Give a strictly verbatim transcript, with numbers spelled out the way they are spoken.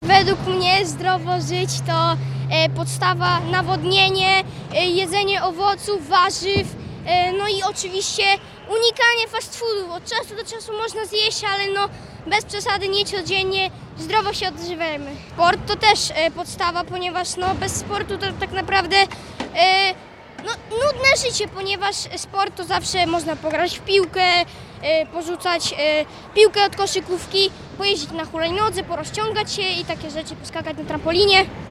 Według mnie zdrowo żyć to e, podstawa nawodnienie, e, jedzenie owoców, warzyw, e, no i oczywiście unikanie fast foodów. Od czasu do czasu można zjeść, ale no bez przesady, nie codziennie, zdrowo się odżywiamy. Sport to też e, podstawa, ponieważ no, bez sportu to tak naprawdę e, no, nudne życie, ponieważ sport to zawsze można pograć w piłkę, e, porzucać e, piłkę od koszykówki, pojeździć na hulajnodze, porozciągać się i takie rzeczy, poskakać na trampolinie.